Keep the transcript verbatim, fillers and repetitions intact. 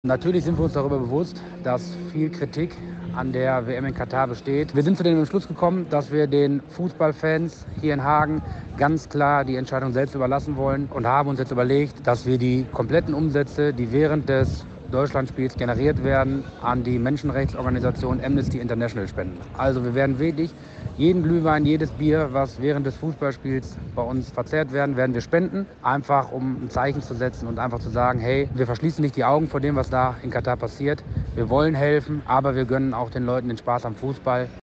Natürlich sind wir uns darüber bewusst, dass viel Kritik an der W M in Katar besteht. Wir sind zu dem Entschluss gekommen, dass wir den Fußballfans hier in Hagen ganz klar die Entscheidung selbst überlassen wollen und haben uns jetzt überlegt, dass wir die kompletten Umsätze, die während des Deutschlandspiels generiert werden, an die Menschenrechtsorganisation Amnesty International spenden. Also wir werden wirklich jeden Glühwein, jedes Bier, was während des Fußballspiels bei uns verzehrt werden, werden wir spenden. Einfach um ein Zeichen zu setzen und einfach zu sagen, hey, wir verschließen nicht die Augen vor dem, was da in Katar passiert. Wir wollen helfen, aber wir gönnen auch den Leuten den Spaß am Fußball.